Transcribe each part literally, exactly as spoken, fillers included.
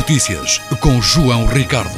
Notícias com João Ricardo.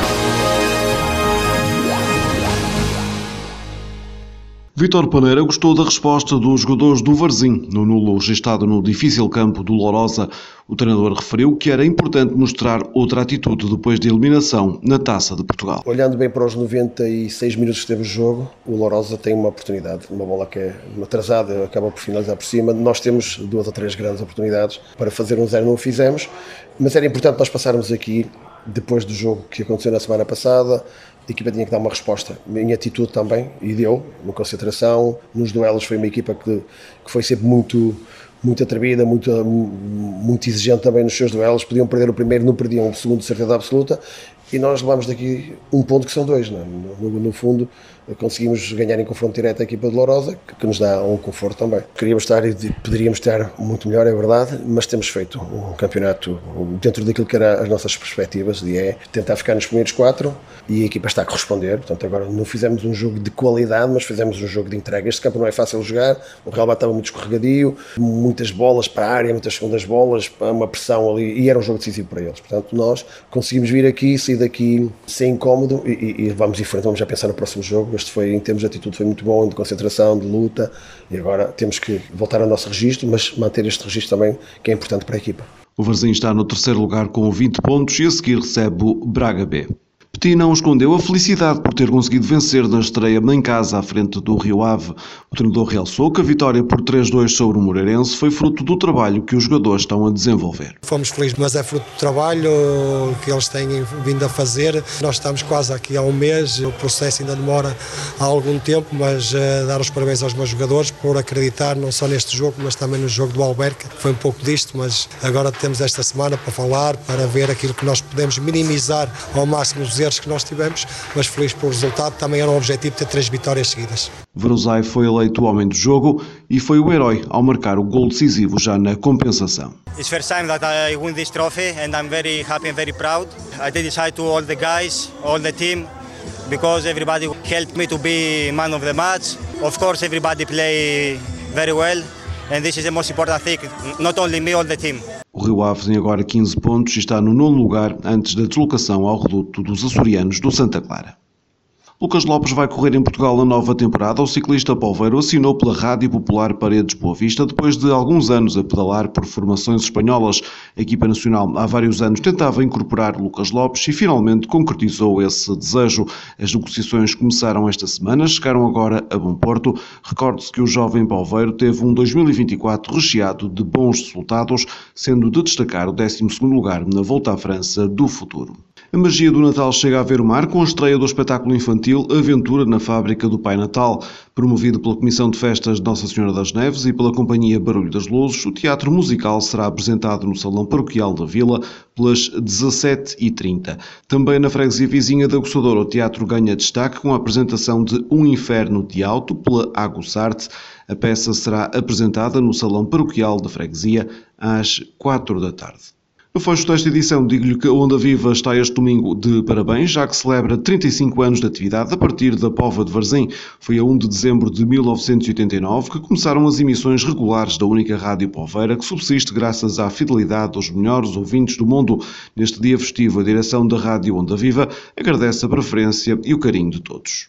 Vítor Paneira gostou da resposta dos jogadores do Varzim no nulo registado no difícil campo do Lourosa. O treinador referiu que era importante mostrar outra atitude depois da eliminação na Taça de Portugal. Olhando bem para os noventa e seis minutos que teve o jogo, o Lourosa tem uma oportunidade, uma bola que é atrasada, acaba por finalizar por cima. Nós temos duas ou três grandes oportunidades para fazer um zero, não o fizemos, mas era importante nós passarmos aqui, depois do jogo que aconteceu na semana passada. A equipa tinha que dar uma resposta em atitude também, e deu, na concentração, nos duelos. Foi uma equipa que, que foi sempre muito, muito atrevida, muito, muito exigente também nos seus duelos. Podiam perder o primeiro, não perdiam o segundo de certeza absoluta, e nós levamos daqui um ponto que são dois, não é? no, no fundo conseguimos ganhar em confronto direto a equipa de Lourosa, que, que nos dá um conforto também. Queríamos estar e poderíamos estar muito melhor, é verdade, mas temos feito um campeonato dentro daquilo que eram as nossas perspectivas, de é tentar ficar nos primeiros quatro, e a equipa está a corresponder. Portanto, agora não fizemos um jogo de qualidade, mas fizemos um jogo de entrega. Este campo não é fácil de jogar, o Real estava muito escorregadio, muitas bolas para a área, muitas segundas bolas, uma pressão ali, e era um jogo decisivo para eles. Portanto, nós conseguimos vir aqui, sair daqui sem incómodo, e, e, e vamos em frente, vamos já pensar no próximo jogo. Este foi, em termos de atitude, foi muito bom, de concentração, de luta, e agora temos que voltar ao nosso registro, mas manter este registro também, que é importante para a equipa. O Varzim está no terceiro lugar com vinte pontos e a seguir recebe o Braga B. Petit não escondeu a felicidade por ter conseguido vencer na estreia em casa à frente do Rio Ave. O treinador realçou que a vitória por três a dois sobre o Moreirense foi fruto do trabalho que os jogadores estão a desenvolver. Fomos felizes, mas é fruto do trabalho que eles têm vindo a fazer. Nós estamos quase aqui há um mês, o processo ainda demora há algum tempo, mas uh, dar os parabéns aos meus jogadores por acreditar não só neste jogo, mas também no jogo do Alberca. Foi um pouco disto, mas agora temos esta semana para falar, para ver aquilo que nós podemos minimizar ao máximo os erros que nós tivemos, mas feliz pelo resultado. Também era um objetivo ter três vitórias seguidas. Varuzai foi eleito o homem do jogo e foi o herói ao marcar o gol decisivo já na compensação. It's first time that I win this trophy and I'm very happy and very proud. I dedicate to all the guys, all the team, because everybody helped me to be man of the match. Of course, everybody play very well and this is the most important thing, not only me, all the team. O Rio Ave tem agora quinze pontos e está no nono lugar antes da deslocação ao reduto dos açorianos do Santa Clara. Lucas Lopes vai correr em Portugal na nova temporada. O ciclista polveiro assinou pela Rádio Popular Paredes Boa Vista depois de alguns anos a pedalar por formações espanholas. A equipa nacional há vários anos tentava incorporar Lucas Lopes e finalmente concretizou esse desejo. As negociações começaram esta semana, chegaram agora a bom porto. Recorde-se que o jovem polveiro teve um dois mil e vinte e quatro recheado de bons resultados, sendo de destacar o décimo segundo lugar na Volta à França do futuro. A magia do Natal chega a Ver-o-Mar com a estreia do espetáculo infantil Aventura na Fábrica do Pai Natal. Promovido pela Comissão de Festas de Nossa Senhora das Neves e pela Companhia Barulho das Luzes, o teatro musical será apresentado no Salão Paroquial da Vila pelas dezassete e trinta. Também na freguesia vizinha da Goçadora, o teatro ganha destaque com a apresentação de Um Inferno de Alto pela Aguçarte. A peça será apresentada no Salão Paroquial da freguesia às quatro da tarde. No fecho desta edição, digo-lhe que a Onda Viva está este domingo de parabéns, já que celebra trinta e cinco anos de atividade a partir da Póvoa de Varzim. Foi a um de dezembro de mil novecentos e oitenta e nove que começaram as emissões regulares da única rádio poveira que subsiste graças à fidelidade dos melhores ouvintes do mundo. Neste dia festivo, a direção da Rádio Onda Viva agradece a preferência e o carinho de todos.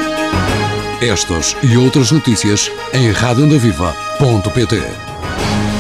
Estas e outras notícias em rádio onda viva ponto pt.